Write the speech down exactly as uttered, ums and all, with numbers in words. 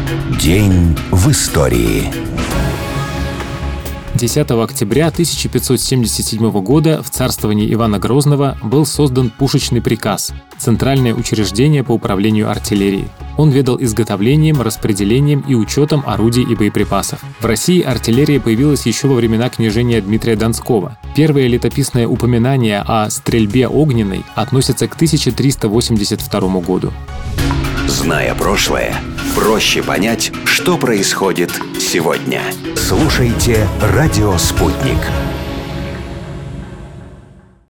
День в истории. десятого октября тысяча пятьсот семьдесят седьмого года в царствовании Ивана Грозного был создан пушечный приказ – центральное учреждение по управлению артиллерией. Он ведал изготовлением, распределением и учетом орудий и боеприпасов. В России артиллерия появилась еще во времена княжения Дмитрия Донского. Первое летописное упоминание о стрельбе огненной относится к тысяча триста восемьдесят второму году. Зная прошлое, проще понять, что происходит сегодня. Слушайте «Радио Спутник».